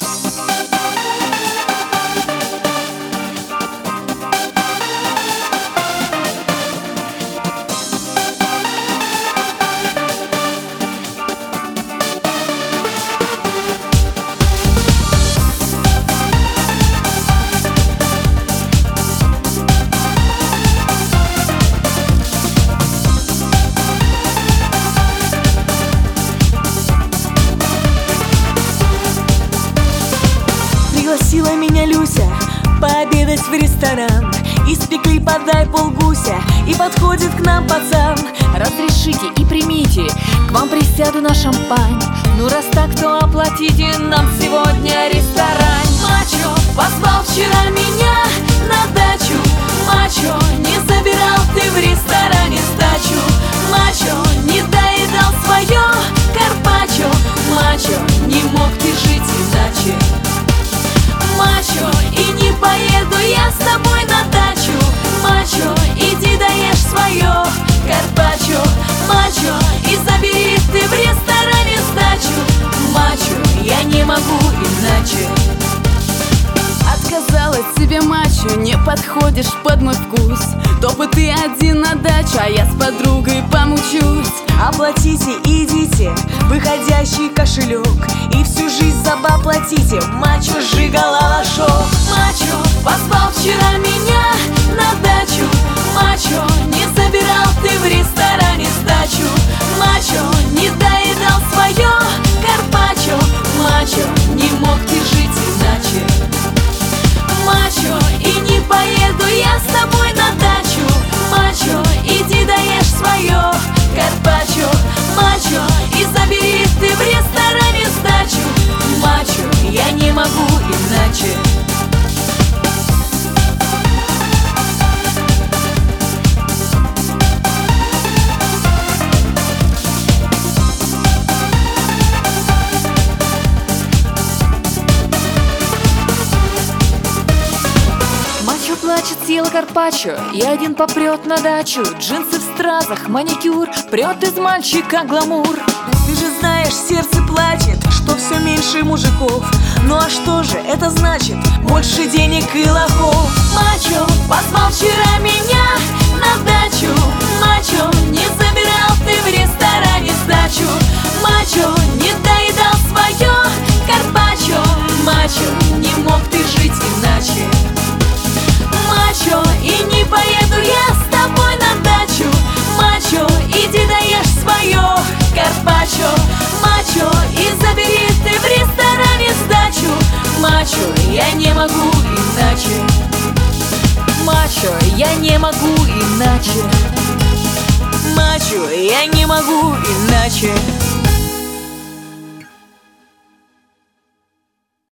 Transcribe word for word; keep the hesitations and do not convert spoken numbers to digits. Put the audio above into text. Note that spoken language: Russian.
Пригласила меня Люся пообедать в ресторан. Испекли подай полгуся, и подходит к нам пацан. Разрешите и примите, к вам присяду на шампань. Ну раз так, то оплатите нам сегодня ресторан. Мачо позвал вчера меня на дачу. Мачо, не забирал ты в ресторане сдачу. Мачо, не доедал свое карпаччо. Мачо, не мог ты жить иначе. Мачо, и не поеду я с тобой на дачу. Мачо, иди доешь свое карпаччо. Мачо, и забери ты в ресторане сдачу. Мачо, я не могу иначе. Отказала тебе, мачо, не подходишь под мой вкус. То бы ты один на дачу, а я с подругой помучусь. Оплатите, идите, выходящий кошелек, и всю жизнь за баб платите. Мачо, жигала лошок. Мачо позвал вчера меня на дачу. Мачо, не забирал ты в ресторане сдачу. Мачо, не доедал свое карпаччо. Мачо, не мог ты жить иначе. Мачо, и не поеду я с тобой на дачу. Мачо, иди доешь свое карпаччо. Мачо, и забери ты в ресторане сдачу. Мачо, я не могу иначе. Плачет, съела карпаччо, и один попрет на дачу. Джинсы в стразах, маникюр, прет из мальчика гламур. Ты же знаешь, сердце плачет, что все меньше мужиков. Ну а что же это значит? Больше денег и лохов. Мачо позвал вчера меня на дачу. Мачо, не забирал ты в ресторане сдачу. Мачо, не доедал свое карпаччо. Мачо, не мог ты жить иначе. Мачо, и не поеду я с тобой на дачу. Мачо, иди доешь свое карпаччо. Мачо, и забери ты в ресторане сдачу. Мачо, я не могу иначе. Мачо, я не могу иначе. Мачо, я не могу иначе.